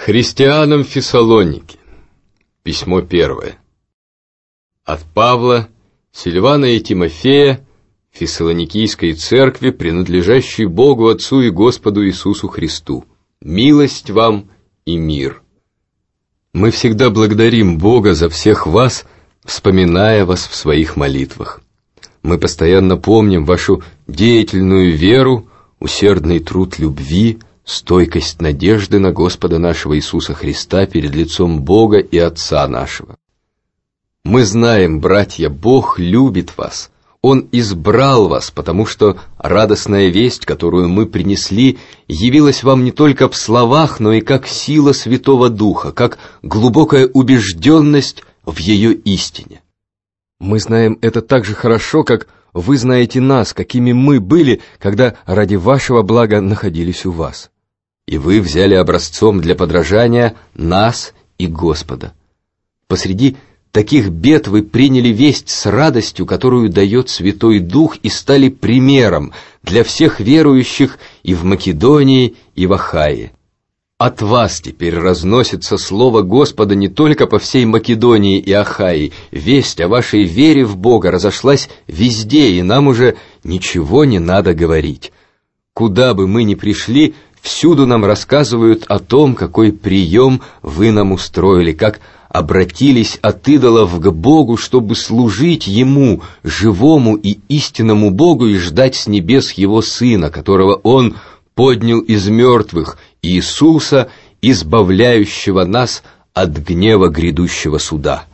Христианам Фессалоники. Письмо 1. От Павла, Сильвана и Тимофея, Фессалоникийской церкви, принадлежащей Богу Отцу и Господу Иисусу Христу. Милость вам и мир. Мы всегда благодарим Бога за всех вас, вспоминая вас в своих молитвах. Мы постоянно помним вашу деятельную веру, усердный труд любви, стойкость надежды на Господа нашего Иисуса Христа перед лицом Бога и Отца нашего. Мы знаем, братья, Бог любит вас. Он избрал вас, потому что радостная весть, которую мы принесли, явилась вам не только в словах, но и как сила Святого Духа, как глубокая убежденность в ее истине. Мы знаем это так же хорошо, как вы знаете нас, какими мы были, когда ради вашего блага находились у вас. И вы взяли образцом для подражания нас и Господа. Посреди таких бед вы приняли весть с радостью, которую дает Святой Дух, и стали примером для всех верующих и в Македонии, и в Ахае. От вас теперь разносится слово Господа не только по всей Македонии и Ахае. Весть о вашей вере в Бога разошлась везде, и нам уже ничего не надо говорить. Куда бы мы ни пришли, всюду нам рассказывают о том, какой прием вы нам устроили, как обратились от идолов к Богу, чтобы служить Ему, живому и истинному Богу, и ждать с небес Его Сына, которого Он поднял из мертвых, Иисуса, избавляющего нас от гнева грядущего суда.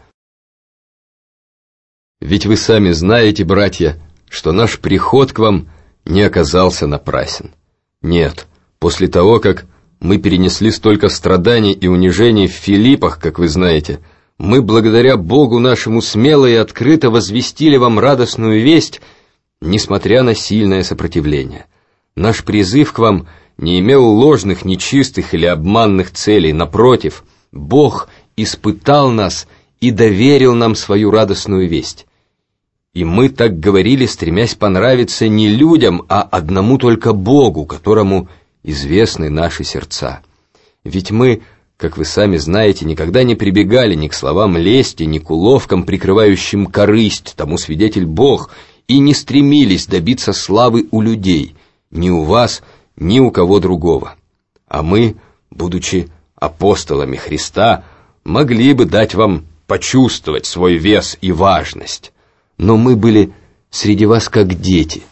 Ведь вы сами знаете, братья, что наш приход к вам не оказался напрасен. Нет, после того, как мы перенесли столько страданий и унижений в Филиппах, как вы знаете, мы благодаря Богу нашему смело и открыто возвестили вам радостную весть, несмотря на сильное сопротивление. Наш призыв к вам не имел ложных, нечистых или обманных целей. Напротив, Бог испытал нас и доверил нам свою радостную весть. И мы так говорили, стремясь понравиться не людям, а одному только Богу, которому известны наши сердца. Ведь мы, как вы сами знаете, никогда не прибегали ни к словам лести, ни к уловкам, прикрывающим корысть, тому свидетель Бог, и не стремились добиться славы у людей, ни у вас, ни у кого другого. А мы, будучи апостолами Христа, могли бы дать вам почувствовать свой вес и важность. Но мы были среди вас как дети,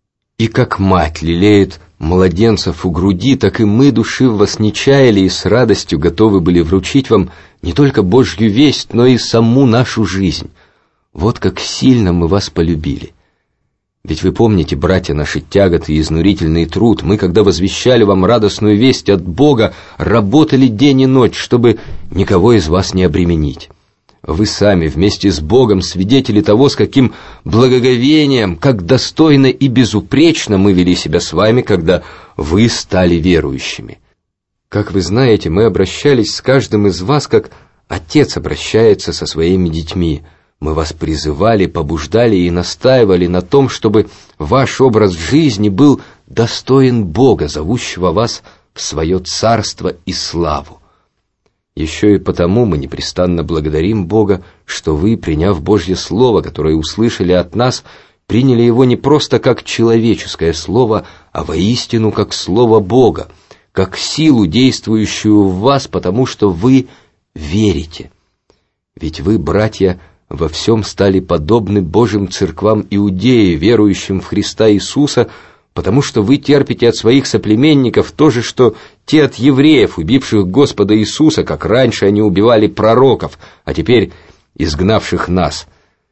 и как мать лелеет младенцев у груди, так и мы души в вас не чаяли и с радостью готовы были вручить вам не только Божью весть, но и саму нашу жизнь. Вот как сильно мы вас полюбили. Ведь вы помните, братья, наши тяготы и изнурительный труд. Мы, когда возвещали вам радостную весть от Бога, работали день и ночь, чтобы никого из вас не обременить. Вы сами вместе с Богом свидетели того, с каким благоговением, как достойно и безупречно мы вели себя с вами, когда вы стали верующими. Как вы знаете, мы обращались с каждым из вас, как отец обращается со своими детьми. Мы вас призывали, побуждали и настаивали на том, чтобы ваш образ жизни был достоин Бога, зовущего вас в свое царство и славу. Еще и потому мы непрестанно благодарим Бога, что вы, приняв Божье Слово, которое услышали от нас, приняли его не просто как человеческое слово, а воистину как Слово Бога, как силу, действующую в вас, потому что вы верите. Ведь вы, братья, во всем стали подобны Божьим церквам Иудеи, верующим в Христа Иисуса, потому что вы терпите от своих соплеменников то же, что те от евреев, убивших Господа Иисуса, как раньше они убивали пророков, а теперь изгнавших нас.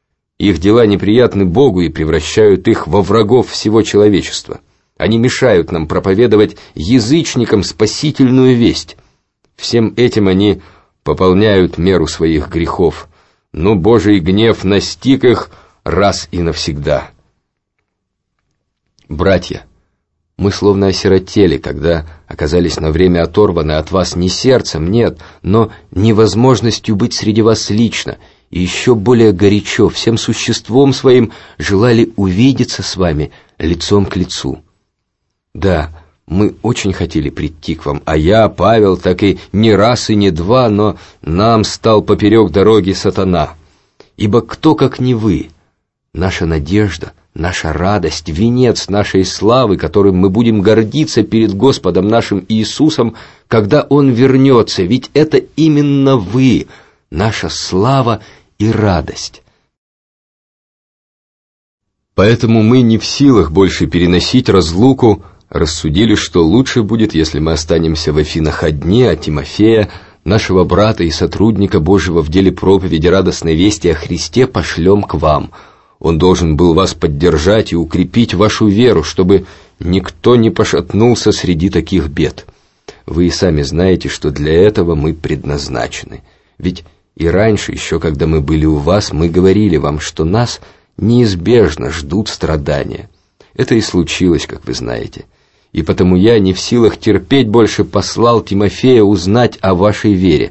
Их дела неприятны Богу и превращают их во врагов всего человечества. Они мешают нам проповедовать язычникам спасительную весть. Всем этим они пополняют меру своих грехов, но Божий гнев настиг их раз и навсегда. Братья, мы словно осиротели, когда оказались на время оторваны от вас не сердцем, нет, но невозможностью быть среди вас лично, и еще более горячо, всем существом своим желали увидеться с вами лицом к лицу. Да, Мы очень хотели прийти к вам, а я, Павел, так и не раз и не два, но нам стал поперек дороги сатана. Ибо кто, как не вы, наша надежда, наша радость, венец нашей славы, которым мы будем гордиться перед Господом нашим Иисусом, когда Он вернется, ведь это именно вы, наша слава и радость. Поэтому мы не в силах больше переносить разлуку, рассудили, что лучше будет, если мы останемся в Афинах одни, а Тимофея, нашего брата и сотрудника Божьего в деле проповеди радостной вести о Христе, пошлем к вам. Он должен был вас поддержать и укрепить вашу веру, чтобы никто не пошатнулся среди таких бед. Вы и сами знаете, что для этого мы предназначены. Ведь и раньше, еще когда мы были у вас, мы говорили вам, что нас неизбежно ждут страдания. Это и случилось, как вы знаете. И потому я, не в силах терпеть больше, послал Тимофея узнать о вашей вере.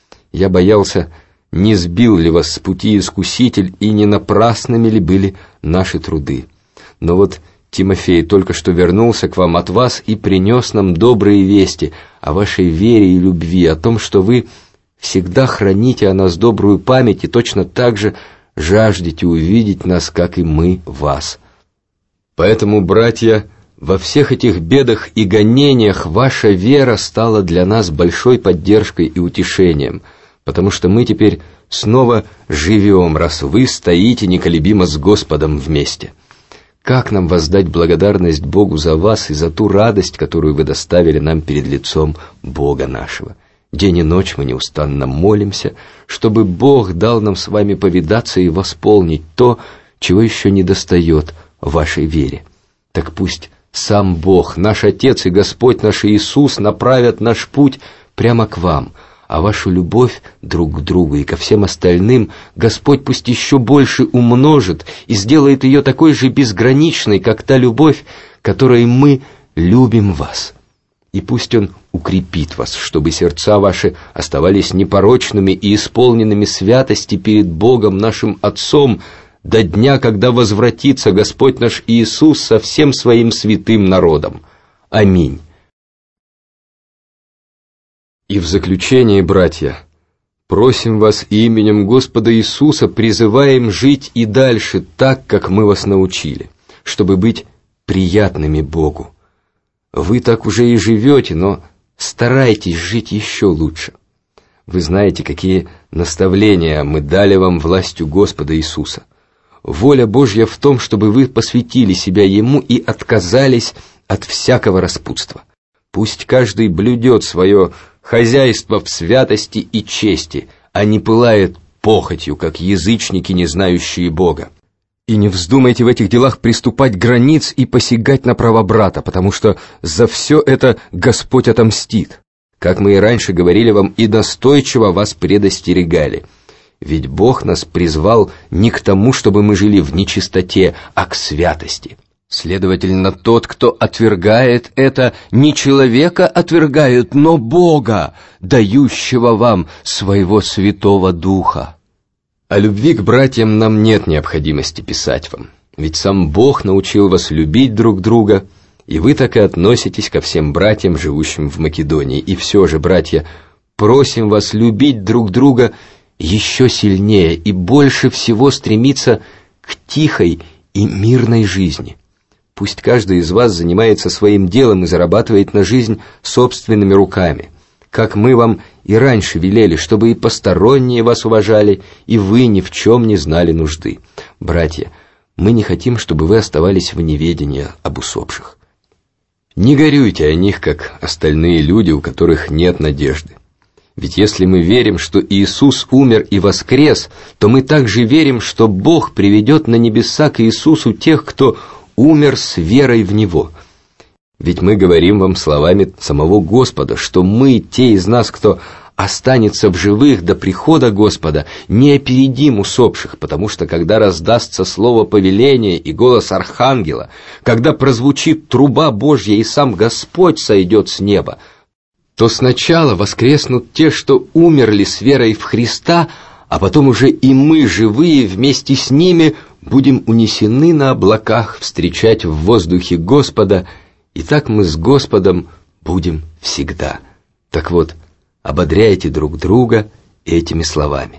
Я боялся, не сбил ли вас с пути Искуситель, и не напрасными ли были наши труды. Но вот Тимофей только что вернулся к вам от вас и принес нам добрые вести о вашей вере и любви, о том, что вы всегда храните о нас добрую память и точно так же жаждете увидеть нас, как и мы вас. Поэтому, братья, во всех этих бедах и гонениях ваша вера стала для нас большой поддержкой и утешением, потому что мы теперь снова живем, раз вы стоите неколебимо с Господом вместе. Как нам воздать благодарность Богу за вас и за ту радость, которую вы доставили нам перед лицом Бога нашего? День и ночь мы неустанно молимся, чтобы Бог дал нам с вами повидаться и восполнить то, чего еще недостает в вашей вере. Так пусть сам Бог, наш Отец и Господь наш Иисус направят наш путь прямо к вам, а вашу любовь друг к другу и ко всем остальным Господь пусть еще больше умножит и сделает ее такой же безграничной, как та любовь, которой мы любим вас. И пусть Он укрепит вас, чтобы сердца ваши оставались непорочными и исполненными святости перед Богом нашим Отцом до дня, когда возвратится Господь наш Иисус со всем своим святым народом. Аминь. И в заключение, братья, просим вас именем Господа Иисуса, призываем жить и дальше так, как мы вас научили, чтобы быть приятными Богу. Вы так уже и живете, но старайтесь жить еще лучше. Вы знаете, какие наставления мы дали вам властью Господа Иисуса. Воля Божья в том, чтобы вы посвятили себя Ему и отказались от всякого распутства. Пусть каждый блюдет свое хозяйство в святости и чести, а не пылает похотью, как язычники, не знающие Бога. И не вздумайте в этих делах приступать к границ и посягать на права брата, потому что за все это Господь отомстит, как мы и раньше говорили вам и настойчиво вас предостерегали. Ведь Бог нас призвал не к тому, чтобы мы жили в нечистоте, а к святости. Следовательно, тот, кто отвергает это, не человека отвергает, но Бога, дающего вам своего Святого Духа. О любви к братьям нам нет необходимости писать вам, ведь сам Бог научил вас любить друг друга, и вы так и относитесь ко всем братьям, живущим в Македонии. И все же, братья, просим вас любить друг друга еще сильнее и больше всего стремиться к тихой и мирной жизни. Пусть каждый из вас занимается своим делом и зарабатывает на жизнь собственными руками, как мы вам и раньше велели, чтобы и посторонние вас уважали, и вы ни в чем не знали нужды. Братья, мы не хотим, чтобы вы оставались в неведении об усопших. Не горюйте о них, как остальные люди, у которых нет надежды. Ведь если мы верим, что Иисус умер и воскрес, то мы также верим, что Бог приведет на небеса к Иисусу тех, кто умер с верой в Него. Ведь мы говорим вам словами самого Господа, что мы, те из нас, кто останется в живых до прихода Господа, не опередим усопших, потому что когда раздастся слово повеления и голос архангела, когда прозвучит труба Божья и сам Господь сойдет с неба, то сначала воскреснут те, что умерли с верой в Христа, а потом уже и мы, живые, вместе с ними будем унесены на облаках встречать в воздухе Господа И так мы с Господом будем всегда. Так вот, ободряйте друг друга этими словами.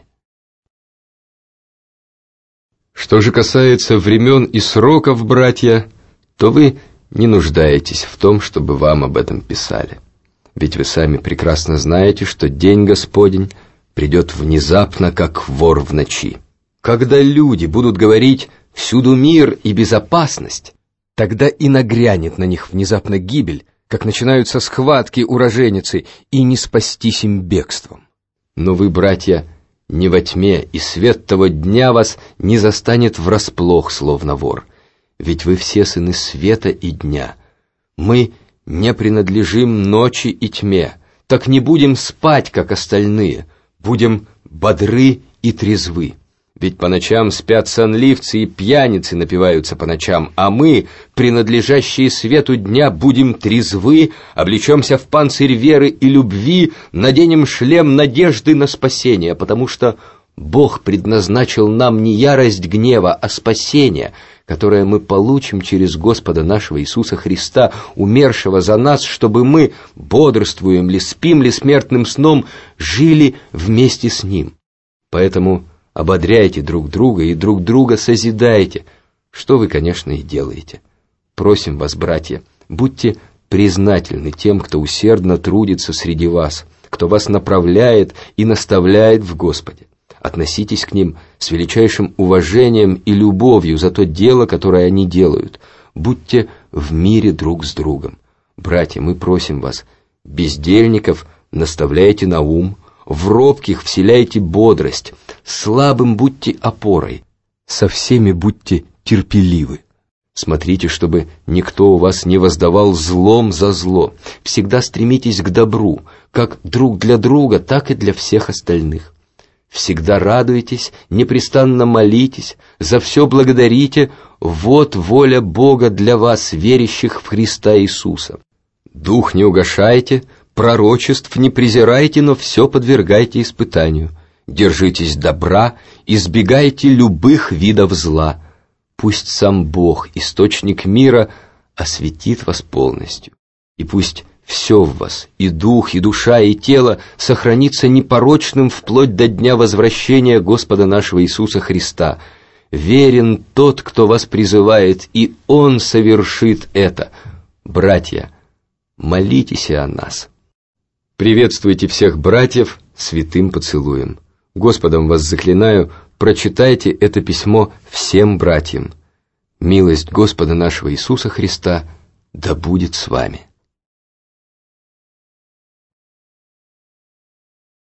Что же касается времен и сроков, братья, то вы не нуждаетесь в том, чтобы вам об этом писали. Ведь вы сами прекрасно знаете, что день Господень придет внезапно, как вор в ночи. Когда люди будут говорить «всюду мир и безопасность», тогда и нагрянет на них внезапно гибель, как начинаются схватки у роженицы, и не спастись им бегством. Но вы, братья, не во тьме, и свет того дня вас не застанет врасплох, словно вор. Ведь вы все сыны света и дня. Мы не принадлежим ночи и тьме, так не будем спать, как остальные, будем бодры и трезвы. Ведь по ночам спят сонливцы и пьяницы напиваются по ночам, а мы, принадлежащие свету дня, будем трезвы, облечемся в панцирь веры и любви, наденем шлем надежды на спасение, потому что Бог предназначил нам не ярость гнева, а спасение, которое мы получим через Господа нашего Иисуса Христа, умершего за нас, чтобы мы, бодрствуем ли, спим ли смертным сном, жили вместе с Ним. Поэтому ободряйте друг друга и друг друга созидайте, что вы, конечно, и делаете. Просим вас, братья, будьте признательны тем, кто усердно трудится среди вас, кто вас направляет и наставляет в Господе. Относитесь к ним с величайшим уважением и любовью за то дело, которое они делают. Будьте в мире друг с другом. Братья, мы просим вас, бездельников наставляйте на ум, в робких вселяйте бодрость, слабым будьте опорой, со всеми будьте терпеливы. Смотрите, чтобы никто у вас не воздавал злом за зло. Всегда стремитесь к добру, как друг для друга, так и для всех остальных. Всегда радуйтесь, непрестанно молитесь, за все благодарите, вот воля Бога для вас, верящих в Христа Иисуса. Дух не угашайте, пророчеств не презирайте, но все подвергайте испытанию. Держитесь добра, избегайте любых видов зла. Пусть сам Бог, источник мира, осветит вас полностью. И пусть все в вас, и дух, и душа, и тело, сохранится непорочным вплоть до дня возвращения Господа нашего Иисуса Христа. Верен тот, кто вас призывает, и Он совершит это. Братья, молитесь и о нас. Приветствуйте всех братьев святым поцелуем. Господом вас заклинаю, прочитайте это письмо всем братьям. Милость Господа нашего Иисуса Христа да будет с вами.